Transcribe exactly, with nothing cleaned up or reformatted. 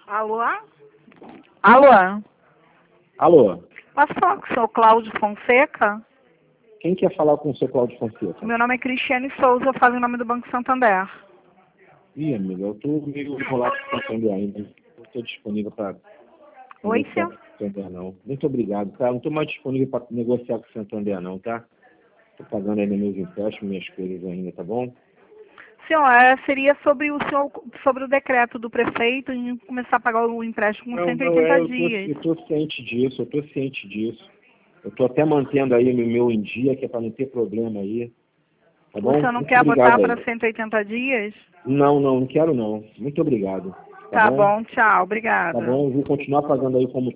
Alô? Alô? Alô? Posso falar com o senhor Cláudio Fonseca? Quem quer falar com o seu Cláudio Fonseca? Meu nome é Cristiane Souza, eu falo em nome do Banco Santander. Ih, amiga, eu estou meio enrolado com o Santander ainda. Não estou disponível para Oi, negociar senhor? com o Santander, não. Muito obrigado, tá? Não estou mais disponível para negociar com o Santander, não, tá? Estou pagando ainda meus empréstimos, minhas coisas ainda, tá bom? Senhor, é, seria sobre o senhor, sobre o decreto do prefeito em começar a pagar o empréstimo com Não, cento e não, oitenta é, eu dias. estou ciente disso, eu estou ciente disso. Eu estou até mantendo aí o meu em dia, que é para não ter problema aí. Tá O bom? senhor não Muito quer botar obrigado para aí. cento e oitenta dias? Não, não, não quero não. Muito obrigado. Tá Tá bom? bom, tchau, Tá obrigada. bom? Eu vou continuar pagando aí como